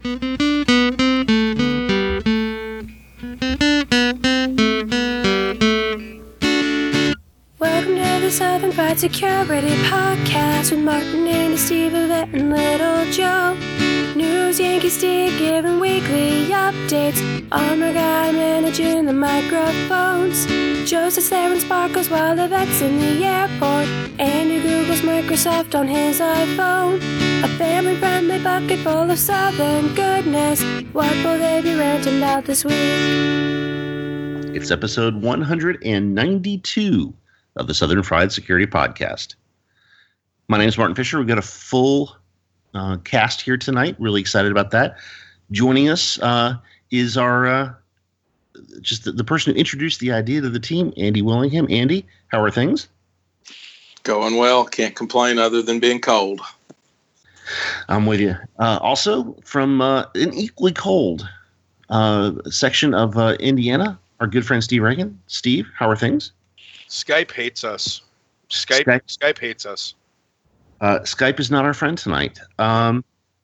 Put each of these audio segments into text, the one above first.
Welcome to the Southern Pride Security Podcast with Martin, Andy, Steve, Yvette, and Little Joe. News, Yankee Steve giving weekly updates. Armor Guy managing the microphones. Joe sits there and sparkles while Yvette's in the airport. Andy Googles Microsoft on his iPhone. A family-friendly bucket full of Southern goodness. What will they be ranting about this week? It's episode 192 of the Southern Fried Security Podcast. My name is Martin Fisher. We've got a full cast here tonight. Really excited about that. Joining us is our just the person who introduced the idea to the team, Andy Willingham. Andy, how are things? Going well. Can't complain other than being cold. I'm with you. Also, from an equally cold section of Indiana, our good friend Steve Reagan. Steve, how are things? Skype hates us. Skype hates us. Skype is not our friend tonight. And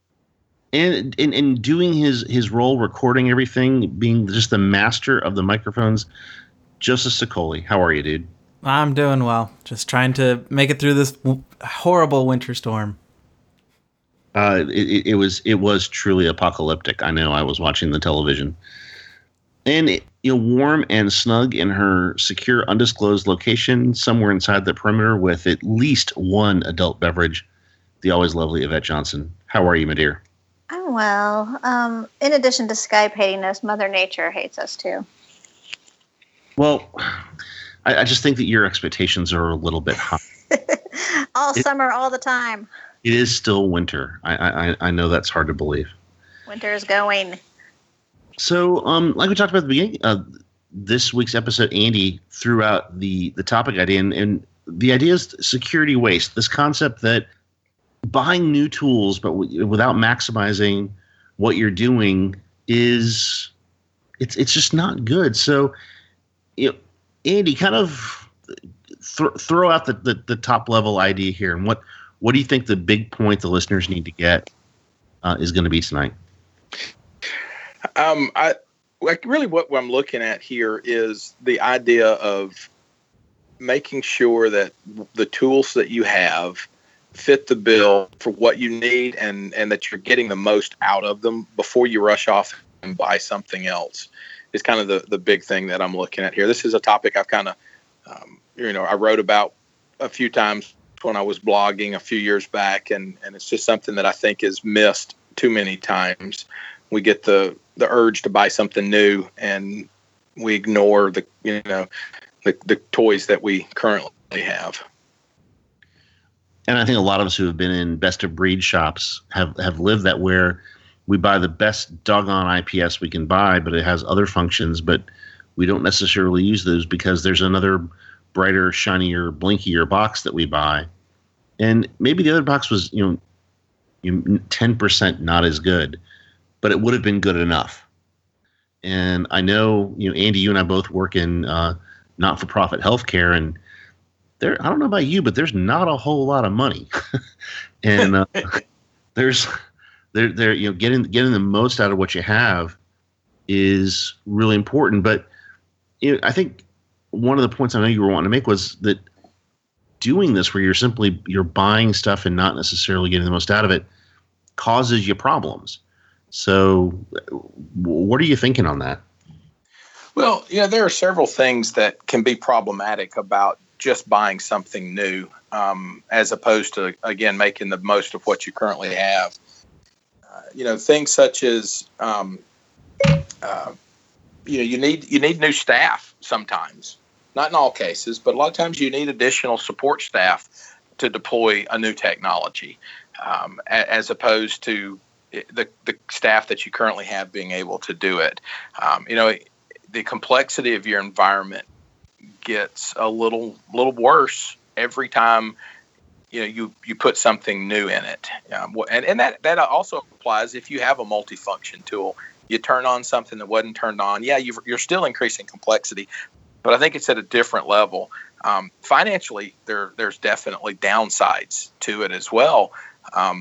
in doing his role, recording everything, being just the master of the microphones, Joseph Sicoli. How are you, dude? I'm doing well. Just trying to make it through this horrible winter storm. It was truly apocalyptic. I know. I was watching the television, and warm and snug in her secure, undisclosed location somewhere inside the perimeter with at least one adult beverage. The always lovely Yvette Johnson. How are you, my dear? I'm well. In addition to Skype hating us, Mother Nature hates us too. Well, I just think that your expectations are a little bit high. Summer, all the time. It is still winter. I know that's hard to believe. Winter is going. So, like we talked about at the beginning of this week's episode, Andy threw out the topic idea, and the idea is security waste. This concept that buying new tools, but without maximizing what you're doing, it's just not good. So, Andy, kind of throw out the top level idea here, and what do you think the big point the listeners need to get is going to be tonight? What I'm looking at here is the idea of making sure that the tools that you have fit the bill for what you need and that you're getting the most out of them before you rush off and buy something else is kind of the big thing that I'm looking at here. This is a topic I've kind of, I wrote about a few times when I was blogging a few years back, and it's just something that I think is missed too many times. We get the urge to buy something new, and we ignore the toys that we currently have. And I think a lot of us who have been in best of breed shops have lived that, where we buy the best doggone IPS we can buy, but it has other functions, but we don't necessarily use those because there's another brighter, shinier, blinkier box that we buy. And maybe the other box was, 10% not as good, but it would have been good enough. And I know, Andy, you and I both work in not-for-profit healthcare, and I don't know about you, but there's not a whole lot of money. And getting the most out of what you have is really important. But I think one of the points I know you were wanting to make was that doing this, where you're buying stuff and not necessarily getting the most out of it, causes you problems. So what are you thinking on that? Well, there are several things that can be problematic about just buying something new, as opposed to, again, making the most of what you currently have. Things such as, you need new staff sometimes. Not in all cases, but a lot of times you need additional support staff to deploy a new technology, as opposed to the staff that you currently have being able to do it. The complexity of your environment gets a little worse every time you put something new in it. And that also applies if you have a multifunction tool. You turn on something that wasn't turned on. Yeah, you're still increasing complexity, but I think it's at a different level. Financially, there's definitely downsides to it as well.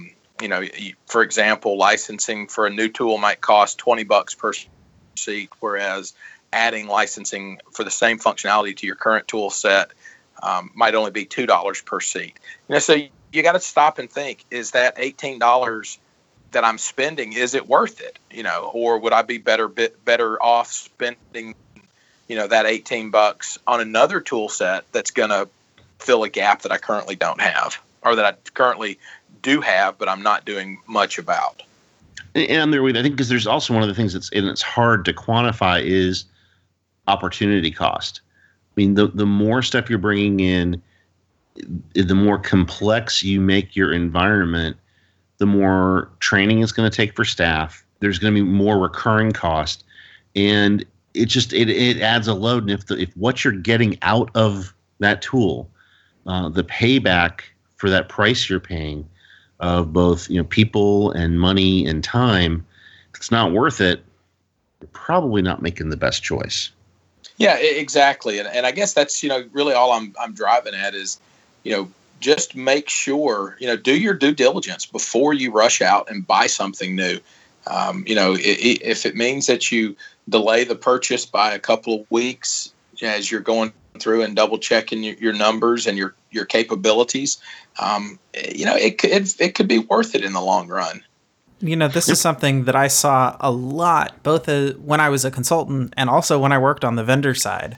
For example, licensing for a new tool might cost $20 per seat, whereas adding licensing for the same functionality to your current tool set might only be $2 per seat. So you got to stop and think: is that $18 that I'm spending, is it worth it? Or would I be better off spending, that $18 on another tool set that's going to fill a gap that I currently don't have, or that I currently do have, but I'm not doing much about. And there, I think, because there's also one of the things it's hard to quantify is opportunity cost. I mean, the more stuff you're bringing in, the more complex you make your environment, the more training it's going to take for staff. There's going to be more recurring cost, and it adds a load. And if what you're getting out of that tool, the payback for that price you're paying of both people and money and time, if it's not worth it, you're probably not making the best choice. Yeah, exactly. And I guess that's really all I'm driving at is just make sure do your due diligence before you rush out and buy something new. If it means that you delay the purchase by a couple of weeks as you're going through and double checking your numbers and your capabilities, it could be worth it in the long run. This is something that I saw a lot, both when I was a consultant and also when I worked on the vendor side.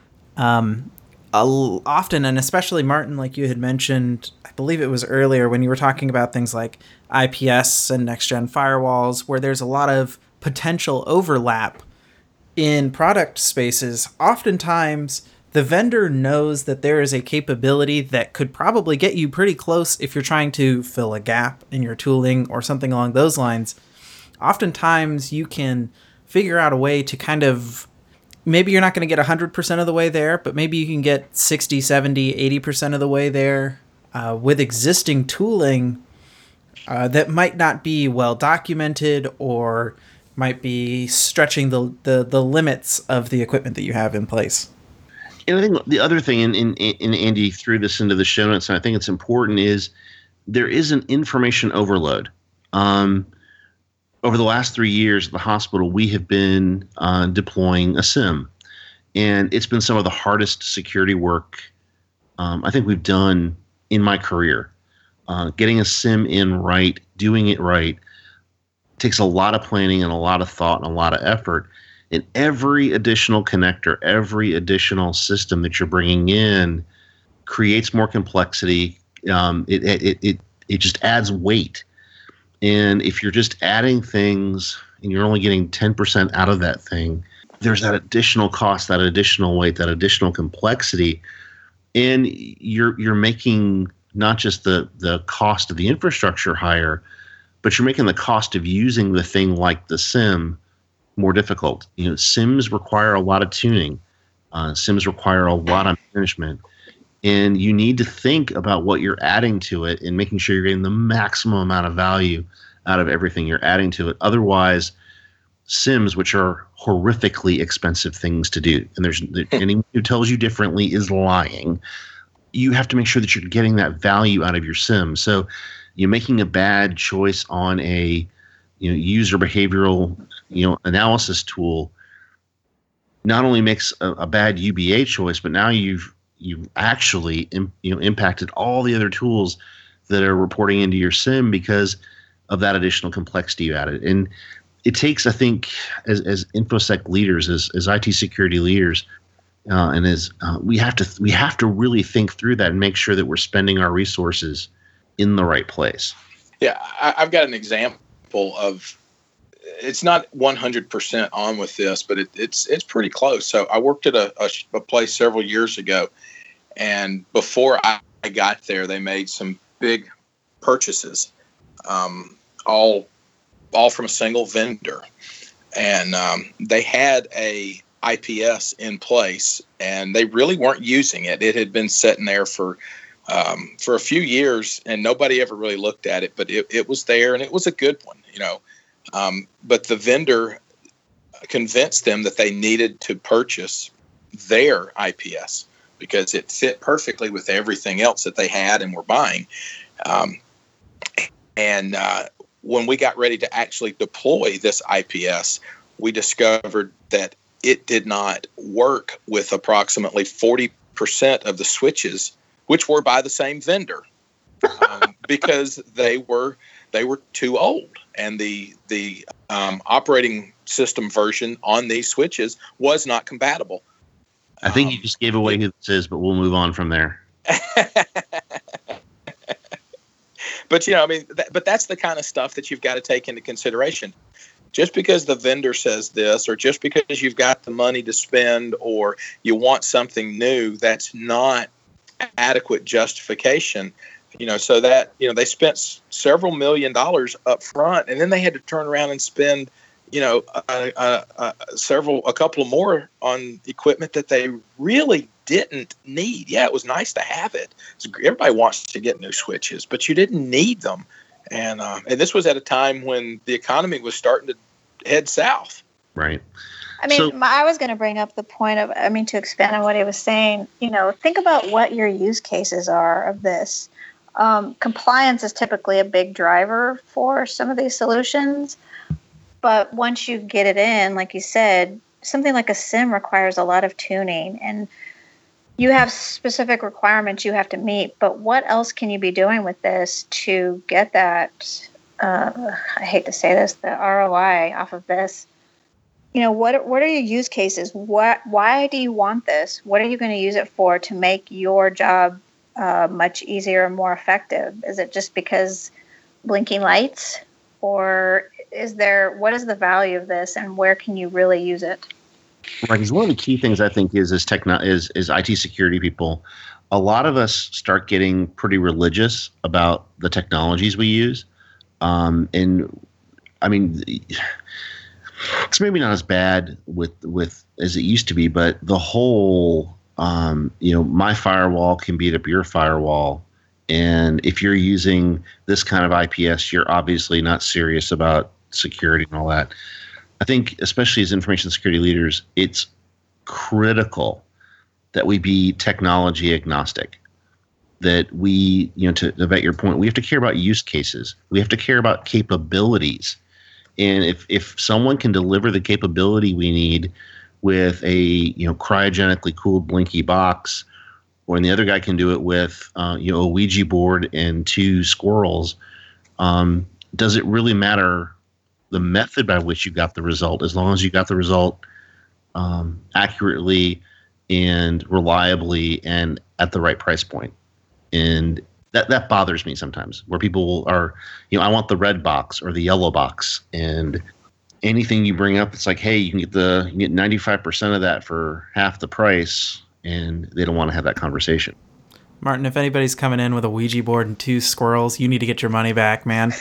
Often, and especially Martin, like you had mentioned, I believe it was earlier when you were talking about things like IPS and next-gen firewalls, where there's a lot of potential overlap in product spaces. Oftentimes, the vendor knows that there is a capability that could probably get you pretty close if you're trying to fill a gap in your tooling or something along those lines. Oftentimes, you can figure out a way to kind of, maybe you're not going to get 100% of the way there, but maybe you can get 60, 70, 80% of the way there with existing tooling that might not be well documented or might be stretching the limits of the equipment that you have in place. And I think the other thing, and Andy threw this into the show notes, and I think it's important, is there is an information overload. Over the last 3 years at the hospital, we have been deploying a SIEM. And it's been some of the hardest security work I think we've done in my career. Getting a SIEM in right, doing it right, takes a lot of planning and a lot of thought and a lot of effort. And every additional connector, every additional system that you're bringing in creates more complexity. It just adds weight. And if you're just adding things and you're only getting 10% out of that thing, there's that additional cost, that additional weight, that additional complexity. And you're making not just the cost of the infrastructure higher, but you're making the cost of using the thing like the SIEM more difficult. SIEMs require a lot of tuning. SIEMs require a lot of management. And you need to think about what you're adding to it and making sure you're getting the maximum amount of value out of everything you're adding to it. Otherwise, SIEMs, which are horrifically expensive things to do, and anyone who tells you differently is lying. You have to make sure that you're getting that value out of your SIEM. So you're making a bad choice on a user behavioral analysis tool not only makes a bad UBA choice, but now you've actually impacted all the other tools that are reporting into your SIEM because of that additional complexity you added. And it takes, I think, as InfoSec leaders, as IT security leaders, and as we have to really think through that and make sure that we're spending our resources in the right place. Yeah, I've got an example of, it's not 100% on with this, but it's pretty close. So I worked at a place several years ago, and before I got there, they made some big purchases, all from a single vendor, and they had a IPS in place, and they really weren't using it. It had been sitting there for a few years, and nobody ever really looked at it. But it was there, and it was a good one, But the vendor convinced them that they needed to purchase their IPS because it fit perfectly with everything else that they had and were buying. And when we got ready to actually deploy this IPS, we discovered that it did not work with approximately 40% of the switches, which were by the same vendor, because they were too old, and the operating system version on these switches was not compatible. I think you just gave away who this is, but we'll move on from there. But but that's the kind of stuff that you've got to take into consideration. Just because the vendor says this, or just because you've got the money to spend, or you want something new, that's not adequate justification. So that they spent several $1 million up front, and then they had to turn around and spend a couple more on equipment that they really didn't need. Yeah, it was nice to have it. Everybody wants to get new switches, but you didn't need them. And this was at a time when the economy was starting to head south. Right. I was going to bring up the point of, to expand on what he was saying, think about what your use cases are of this. Compliance is typically a big driver for some of these solutions. But once you get it in, like you said, something like a SIM requires a lot of tuning, and you have specific requirements you have to meet. But what else can you be doing with this to get that, I hate to say this, the ROI off of this? What are your use cases? Why do you want this? What are you going to use it for to make your job much easier and more effective? Is it just because blinking lights, or what is the value of this, and where can you really use it? Right, because one of the key things I think is IT security people. A lot of us start getting pretty religious about the technologies we use, it's maybe not as bad with as it used to be, but the whole my firewall can beat up your firewall, and if you're using this kind of IPS, you're obviously not serious about security and all that. I think, especially as information security leaders, it's critical that we be technology agnostic. That we, to vet your point, we have to care about use cases. We have to care about capabilities. And if someone can deliver the capability we need with a cryogenically cooled blinky box, or the other guy can do it with a Ouija board and 2 squirrels, does it really matter the method by which you got the result, as long as you got the result accurately and reliably and at the right price point? And that bothers me sometimes, where people are, I want the red box or the yellow box, and anything you bring up, it's like, hey, you can get 95% of that for half the price, and they don't want to have that conversation. Martin, if anybody's coming in with a Ouija board and 2 squirrels, you need to get your money back, man.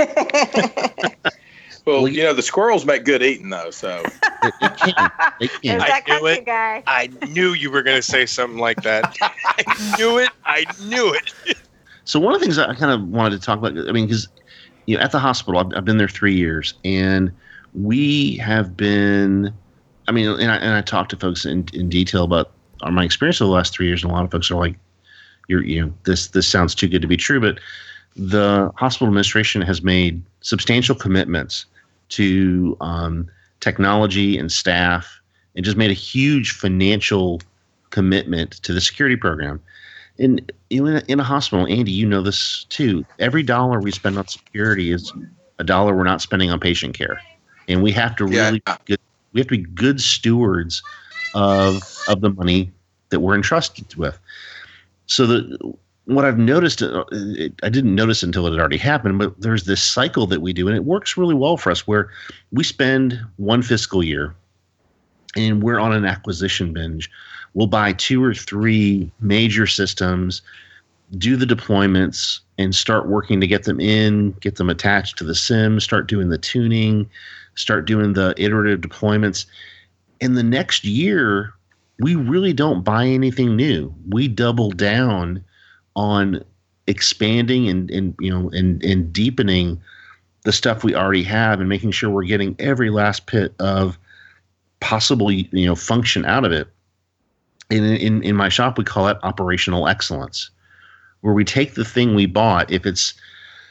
Well, the squirrels make good eating, though, so. They can. That country guy. I knew you were going to say something like that. I knew it. So one of the things I kind of wanted to talk about, because at the hospital, I've been there 3 years, and we have been, and I talked to folks in detail about my experience over the last 3 years, and a lot of folks are like, this sounds too good to be true, but the hospital administration has made substantial commitments to technology and staff, and just made a huge financial commitment to the security program. And in a hospital, Andy, you know this too, every dollar we spend on security is a dollar we're not spending on patient care. And we have to we have to be good stewards of the money that we're entrusted with. So what I've noticed, I didn't notice until it had already happened, but there's this cycle that we do, and it works really well for us, where we spend one fiscal year and we're on an acquisition binge. We'll buy 2 or 3 major systems, do the deployments, and start working to get them in, get them attached to the SIM, start doing the tuning, start doing the iterative deployments. In the next year, we really don't buy anything new. We double down on expanding and deepening the stuff we already have, and making sure we're getting every last bit of possible function out of it. In my shop, we call that operational excellence, where we take the thing we bought. If it's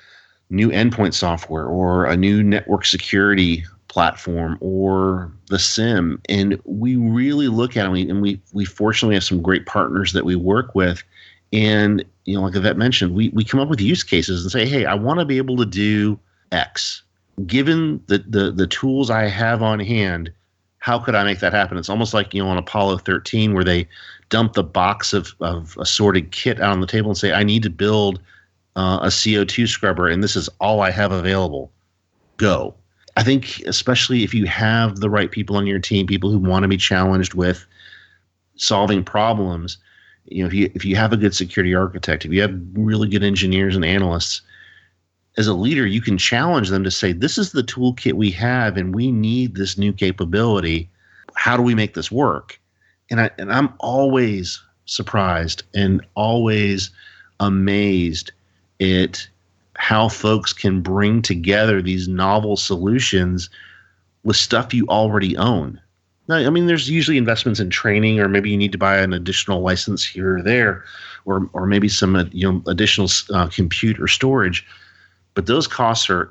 new endpoint software or a new network security platform or the SIM. And we really look at it, and we fortunately have some great partners that we work with. And, like Yvette mentioned, we come up with use cases and say, hey, I want to be able to do X. Given the tools I have on hand, how could I make that happen? It's almost like, on Apollo 13 where they dump the box of assorted kit out on the table and say, I need to build a CO2 scrubber, and this is all I have available. Go. I think especially if you have the right people on your team, people who want to be challenged with solving problems, if you have a good security architect, if you have really good engineers and analysts, as a leader, you can challenge them to say, this is the toolkit we have, and we need this new capability. How do we make this work? And I'm always surprised and always amazed at how folks can bring together these novel solutions with stuff you already own. Now, I mean, there's usually investments in training, or maybe you need to buy an additional license here or there, or maybe some additional compute or storage. But those costs are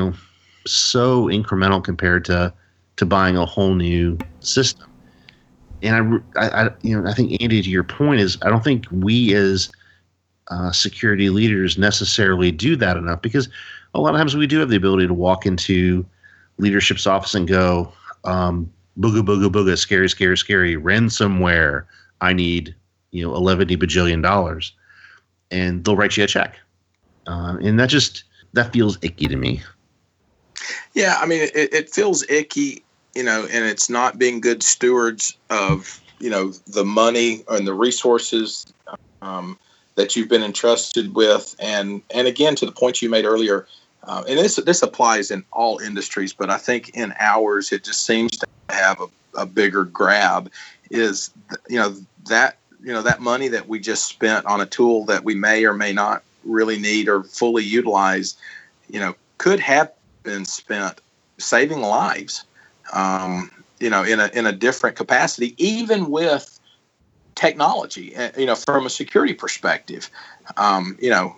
so incremental compared to buying a whole new system. And I think, Andy, to your point is, I don't think we as security leaders necessarily do that enough, because a lot of times we do have the ability to walk into leadership's office and go, booga, booga, booga, scary, scary, scary, ransomware. I need, $11 bajillion, and they'll write you a check. And that feels icky to me. Yeah. I mean, it feels icky, and it's not being good stewards of, the money and the resources, that you've been entrusted with. And again, to the point you made earlier, and this applies in all industries, but I think in ours, it just seems to have a bigger grab, is, that money that we just spent on a tool that we may or may not really need or fully utilize, could have been spent saving lives, in a different capacity, even with technology, from a security perspective, and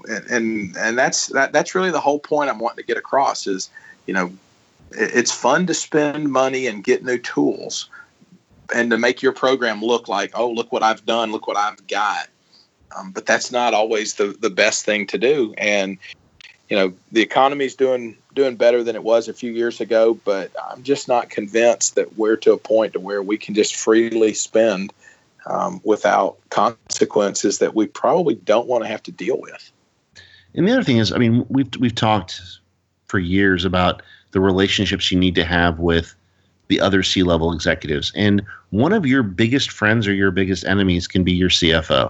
that's really the whole point I'm wanting to get across is, it's fun to spend money and get new tools and to make your program look like, oh, look what I've done, look what I've got. But that's not always the best thing to do. And, the economy's doing better than it was a few years ago, but I'm just not convinced that we're to a point to where we can just freely spend without consequences that we probably don't want to have to deal with. And the other thing is, I mean, we've talked for years about the relationships you need to have with the other C-level executives. And one of your biggest friends or your biggest enemies can be your CFO.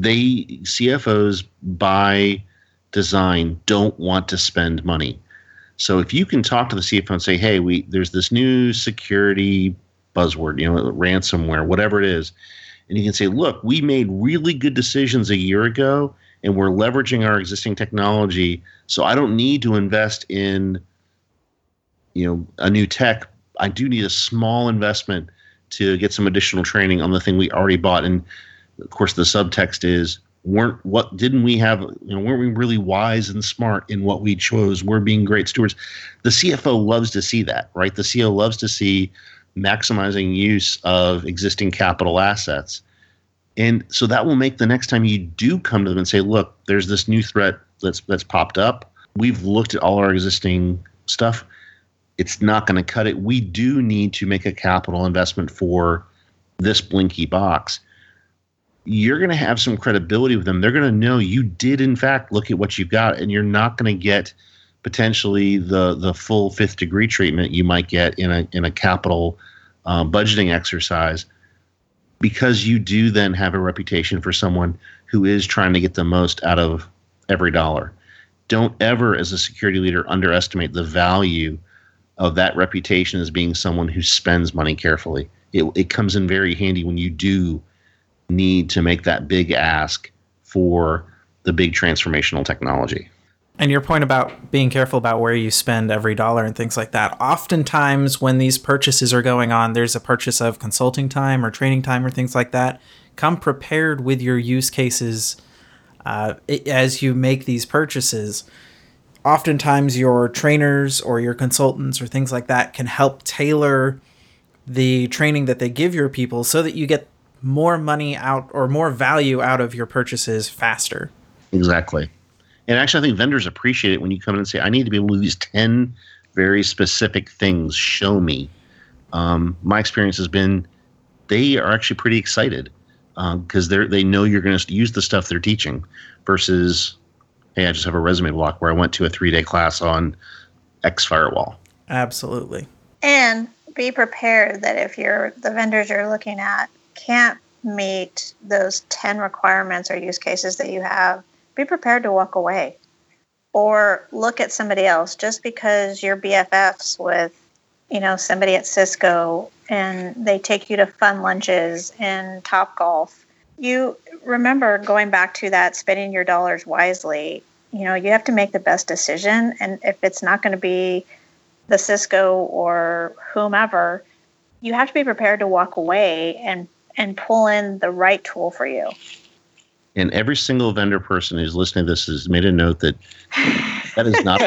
CFOs by design don't want to spend money. So if you can talk to the CFO and say, hey, there's this new security buzzword, ransomware, whatever it is, and you can say, look, we made really good decisions a year ago, and we're leveraging our existing technology, so I don't need to invest in a new tech. I do need a small investment to get some additional training on the thing we already bought. And of course, the subtext is, weren't we really wise and smart in what we chose? We're being great stewards. The CFO loves to see that, right? The CEO loves to see maximizing use of existing capital assets. And so that will make the next time you do come to them and say, look, there's this new threat that's popped up. We've looked at all our existing stuff. It's not going to cut it. We do need to make a capital investment for this blinky box. You're going to have some credibility with them. They're going to know you did, in fact, look at what you've got, and you're not going to get potentially the full fifth degree treatment you might get in a capital budgeting exercise, because you do then have a reputation for someone who is trying to get the most out of every dollar. Don't ever, as a security leader, underestimate the value of that reputation as being someone who spends money carefully. It comes in very handy when you do need to make that big ask for the big transformational technology. And your point about being careful about where you spend every dollar and things like that. Oftentimes when these purchases are going on, there's a purchase of consulting time or training time or things like that. Come prepared with your use cases as you make these purchases. oftentimes your trainers or your consultants or things like that can help tailor the training that they give your people so that you get more money out or more value out of your purchases faster. Exactly. And actually, I think vendors appreciate it when you come in and say, I need to be able to do these 10 very specific things. Show me. My experience has been they are actually pretty excited because they know you're going to use the stuff they're teaching versus, hey, I just have a resume block where I went to a 3-day class on X firewall. Absolutely. And be prepared that if the vendors you're looking at can't meet those 10 requirements or use cases that you have, be prepared to walk away or look at somebody else. Just because you're BFFs with, somebody at Cisco and they take you to fun lunches and Topgolf, you remember going back to that spending your dollars wisely. You have to make the best decision. And if it's not going to be the Cisco or whomever, you have to be prepared to walk away and pull in the right tool for you. And every single vendor person who's listening to this has made a note that is not.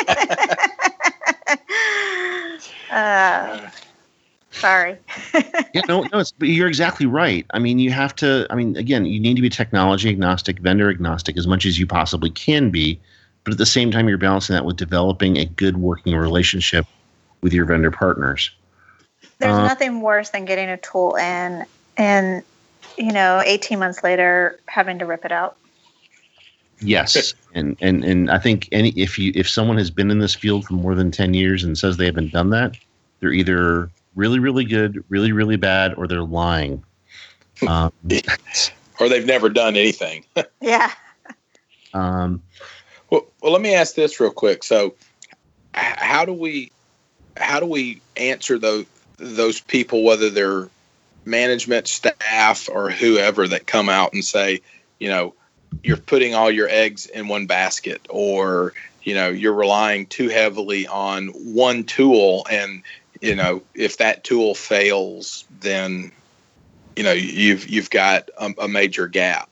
Sorry. Yeah, no, you're exactly right. I mean, you have to. I mean, again, you need to be technology agnostic, vendor agnostic, as much as you possibly can be. But at the same time, you're balancing that with developing a good working relationship with your vendor partners. There's nothing worse than getting a tool in and 18 months later having to rip it out. Yes, and I think if someone has been in this field for more than 10 years and says they haven't done that, they're either really, really good, really, really bad, or they're lying. Or they've never done anything. Yeah. Well, let me ask this real quick. So, how do we answer those people, whether they're management, staff, or whoever, that come out and say, you're putting all your eggs in one basket, or you're relying too heavily on one tool, and if that tool fails, then you've got a major gap.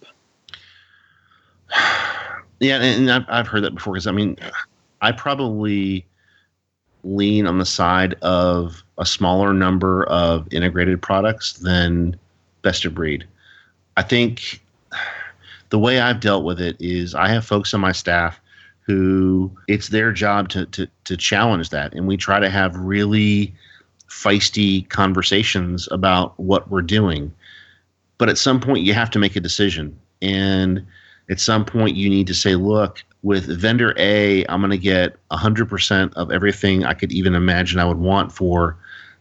Yeah, and I've heard that before, because I mean, I probably lean on the side of a smaller number of integrated products than best of breed. I think the way I've dealt with it is I have folks on my staff who it's their job to challenge that, and we try to have really feisty conversations about what we're doing. But at some point, you have to make a decision, and at some point, you need to say, look, with vendor A, I'm going to get 100% of everything I could even imagine I would want for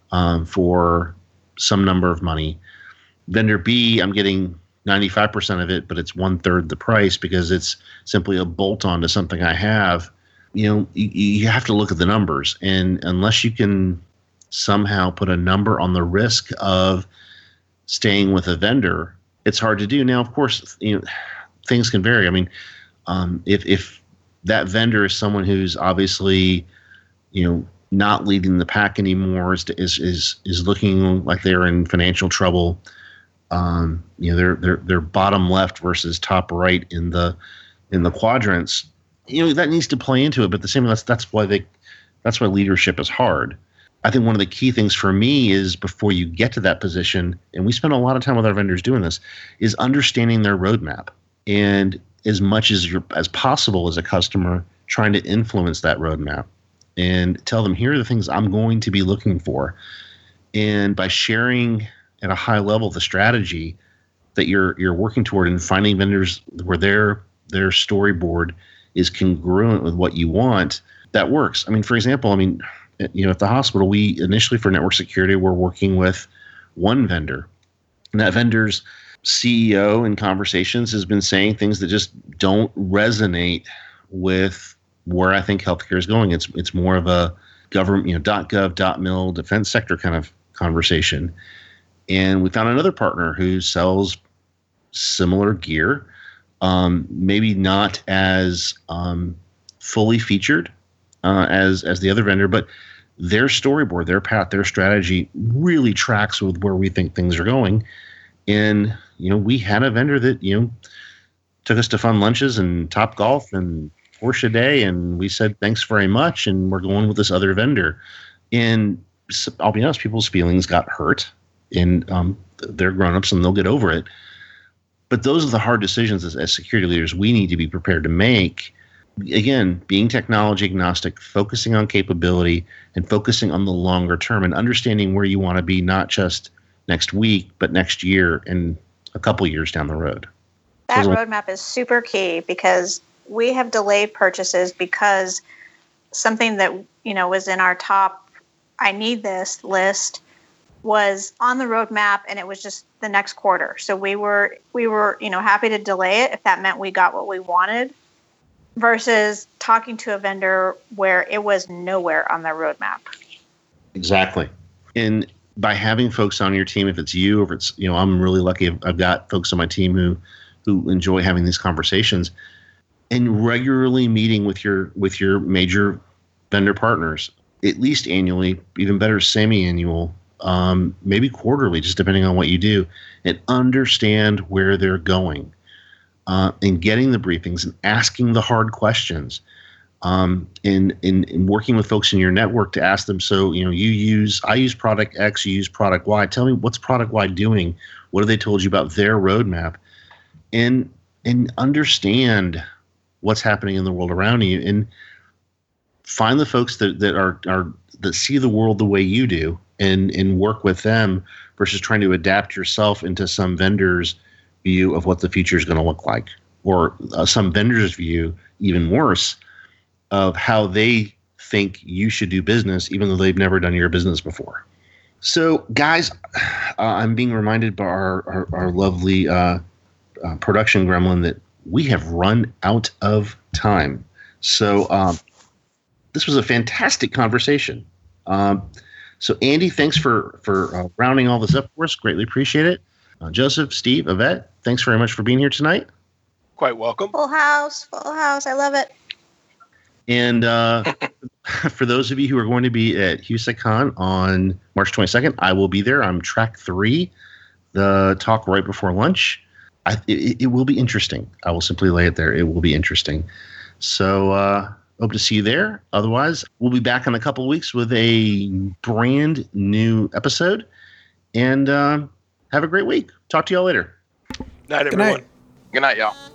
some number of money. Vendor B, I'm getting 95% of it, but it's 1/3 the price because it's simply a bolt-on to something I have. You have to look at the numbers, and unless you can somehow put a number on the risk of staying with a vendor, it's hard to do. Now, of course, things can vary. I mean, if that vendor is someone who's obviously, not leading the pack anymore, is looking like they're in financial trouble, they're bottom left versus top right in the quadrants, that needs to play into it. But the same, that's why leadership is hard. I think one of the key things for me is before you get to that position, and we spend a lot of time with our vendors doing this, is understanding their roadmap. And as much as possible as a customer, trying to influence that roadmap and tell them, here are the things I'm going to be looking for. And by sharing at a high level the strategy that you're working toward and finding vendors where their storyboard is congruent with what you want, that works. I mean, for example, at the hospital, we initially for network security, we're working with one vendor, and that vendor's CEO in conversations has been saying things that just don't resonate with where I think healthcare is going. It's more of a government, .gov, .mil, defense sector kind of conversation. And we found another partner who sells similar gear, maybe not as fully featured as the other vendor, but their storyboard, their path, their strategy really tracks with where we think things are going. And we had a vendor that took us to fun lunches and Topgolf and Porsche Day, and we said thanks very much, and we're going with this other vendor. And I'll be honest, people's feelings got hurt, and they're grown-ups and they'll get over it. But those are the hard decisions as security leaders we need to be prepared to make. Again, being technology agnostic, focusing on capability, and focusing on the longer term, and understanding where you want to be, not just next week, but next year and a couple years down the road. That roadmap is super key, because we have delayed purchases because something that, was in our top I need this list was on the roadmap, and it was just the next quarter. So we were happy to delay it if that meant we got what we wanted, versus talking to a vendor where it was nowhere on their roadmap. Exactly. And by having folks on your team, if it's you or if it's, I'm really lucky. I've got folks on my team who enjoy having these conversations, and regularly meeting with your major vendor partners, at least annually, even better semi-annual, maybe quarterly, just depending on what you do, and understand where they're going, and getting the briefings and asking the hard questions, in working with folks in your network to ask them, so, I use product X, you use product Y. Tell me, what's product Y doing? What have they told you about their roadmap? And understand what's happening in the world around you, and find the folks that see the world the way you do, and work with them, versus trying to adapt yourself into some vendor's view of what the future is going to look like, or some vendor's view, even worse, of how they think you should do business, even though they've never done your business before. So, guys, I'm being reminded by our lovely production gremlin that we have run out of time. So this was a fantastic conversation. So Andy, thanks for rounding all this up for us. Greatly appreciate it. Joseph, Steve, Yvette, thanks very much for being here tonight. Quite welcome. Full house. I love it. And for those of you who are going to be at HUSECon on March 22nd, I will be there. I'm track 3, the talk right before lunch. It will be interesting. I will simply lay it there. It will be interesting. So hope to see you there. Otherwise, we'll be back in a couple of weeks with a brand new episode. And have a great week. Talk to y'all later. Night, everyone. Good night, y'all.